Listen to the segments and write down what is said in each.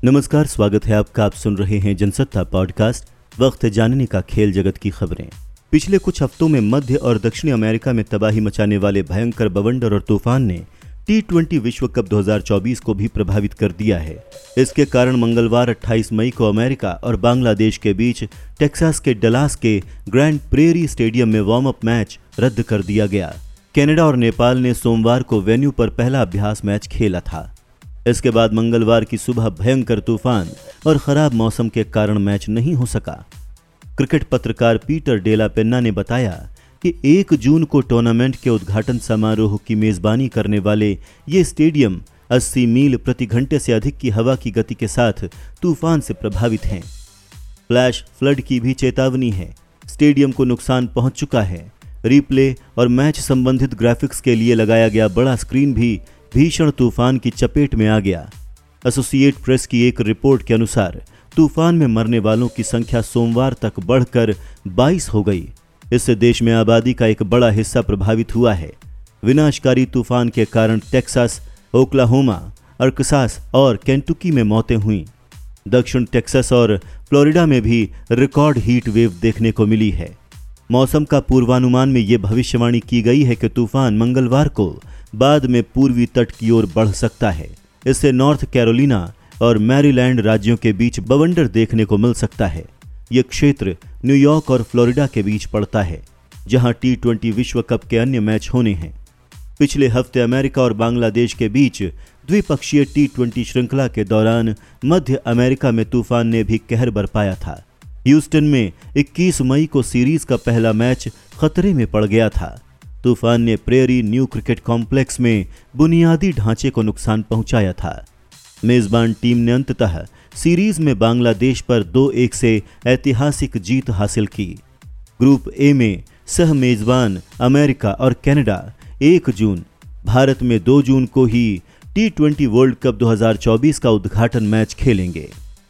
नमस्कार, स्वागत है आपका। आप सुन रहे हैं जनसत्ता पॉडकास्ट। वक्त है जानने का खेल जगत की खबरें। पिछले कुछ हफ्तों में मध्य और दक्षिणी अमेरिका में तबाही मचाने वाले भयंकर बवंडर और तूफान ने T20 विश्व कप 2024 को भी प्रभावित कर दिया है। इसके कारण मंगलवार 28 मई को अमेरिका और बांग्लादेश के बीच टेक्सास के डलास के ग्रैंड प्रेरी स्टेडियम में वार्म अप मैच रद्द कर दिया गया। कनाडा और नेपाल ने सोमवार को वेन्यू पर पहला अभ्यास मैच खेला था। इसके बाद मंगलवार की सुबह भयंकर तूफान और खराब मौसम के कारण मैच नहीं हो सका। क्रिकेट पत्रकार पीटर डेला पेन्ना ने बताया कि 1 जून को टूर्नामेंट के उद्घाटन समारोह की मेजबानी करने वाले ये स्टेडियम 80 मील प्रति घंटे से अधिक की हवा की गति के साथ तूफान से प्रभावित हैं। फ्लैश फ्लड की भी चेतावनी है। स्टेडियम को नुकसान पहुंच चुका है। रिप्ले और मैच संबंधित ग्राफिक्स के लिए लगाया गया बड़ा स्क्रीन भी भीषण तूफान की चपेट में आ गया। एसोसिएट प्रेस की एक रिपोर्ट के अनुसार तूफान में मरने वालों की संख्या सोमवार तक बढ़कर 22 हो गई। इससे देश में आबादी का एक बड़ा हिस्सा प्रभावित हुआ है। विनाशकारी तूफान के कारण टेक्सास, ओक्लाहोमा, अरकानसास और केंटुकी में मौतें हुईं। दक्षिण टेक्सास और फ्लोरिडा में भी रिकॉर्ड हीट वेव देखने को मिली है। मौसम का पूर्वानुमान में ये भविष्यवाणी की गई है कि तूफान मंगलवार को बाद में पूर्वी तट की ओर बढ़ सकता है। इससे नॉर्थ कैरोलिना और मैरीलैंड राज्यों के बीच बवंडर देखने को मिल सकता है। यह क्षेत्र न्यूयॉर्क और फ्लोरिडा के बीच पड़ता है, जहां T20 विश्व कप के अन्य मैच होने हैं। पिछले हफ्ते अमेरिका और बांग्लादेश के बीच द्विपक्षीय T20 श्रृंखला के दौरान मध्य अमेरिका में तूफान ने भी कहर बरपाया था। ह्यूस्टन में 21 मई को सीरीज का पहला मैच खतरे में पड़ गया था। तूफान ने प्रेरी न्यू क्रिकेट कॉम्प्लेक्स में बुनियादी ढांचे को नुकसान पहुंचाया था। मेजबान टीम ने अंततः सीरीज में बांग्लादेश पर 2-1 से ऐतिहासिक जीत हासिल की। ग्रुप ए में सह मेजबान अमेरिका और कनाडा 1 जून, भारत में 2 जून को ही T20 वर्ल्ड कप 2024 का उद्घाटन मैच खेलेंगे।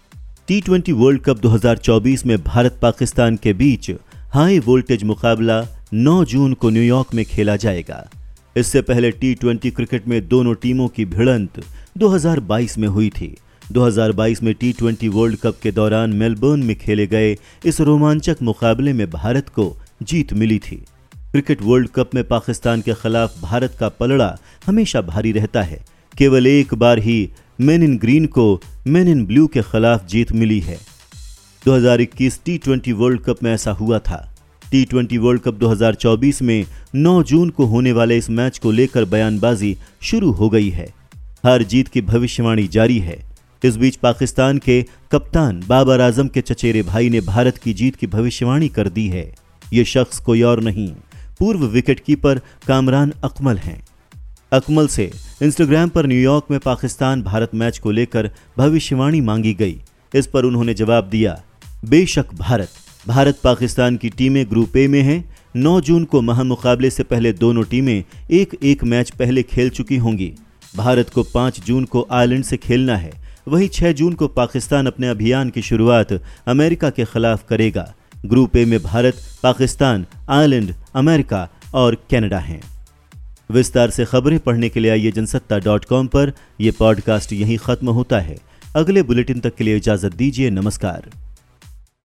T20 वर्ल्ड कप 2024 में भारत पाकिस्तान के बीच हाई वोल्टेज मुकाबला 9 जून को न्यूयॉर्क में खेला जाएगा। इससे पहले T20 क्रिकेट में दोनों टीमों की भिड़ंत 2022 में हुई थी। 2022 में T20 वर्ल्ड कप के दौरान मेलबर्न में खेले गए इस रोमांचक मुकाबले में भारत को जीत मिली थी। क्रिकेट वर्ल्ड कप में पाकिस्तान के खिलाफ भारत का पलड़ा हमेशा भारी रहता है। केवल एक बार ही मेन इन ग्रीन को मेन इन ब्लू के खिलाफ जीत मिली है। 2021 T20 वर्ल्ड कप में ऐसा हुआ था। T20 वर्ल्ड कप 2024 में 9 जून को होने वाले इस मैच को लेकर बयानबाजी शुरू हो गई है। हार जीत की भविष्यवाणी जारी है। इस बीच पाकिस्तान के कप्तान बाबर आजम के चचेरे भाई ने भारत की जीत की भविष्यवाणी कर दी है। ये शख्स कोई और नहीं, पूर्व विकेटकीपर कामरान अकमल हैं। अकमल से इंस्टाग्राम पर न्यूयॉर्क में पाकिस्तान भारत मैच को लेकर भविष्यवाणी मांगी गई। इस पर उन्होंने जवाब दिया, बेशक भारत पाकिस्तान की टीमें ग्रुप ए में हैं। 9 जून को महामुकाबले से पहले दोनों टीमें एक मैच पहले खेल चुकी होंगी। भारत को 5 जून को आयरलैंड से खेलना है। वहीं 6 जून को पाकिस्तान अपने अभियान की शुरुआत अमेरिका के खिलाफ करेगा। ग्रुप ए में भारत, पाकिस्तान, आयरलैंड, अमेरिका और कनाडा हैं। विस्तार से खबरें पढ़ने के लिए आइए जनसत्ता.com पर। यह पॉडकास्ट यहीं खत्म होता है। अगले बुलेटिन तक के लिए इजाजत दीजिए। नमस्कार।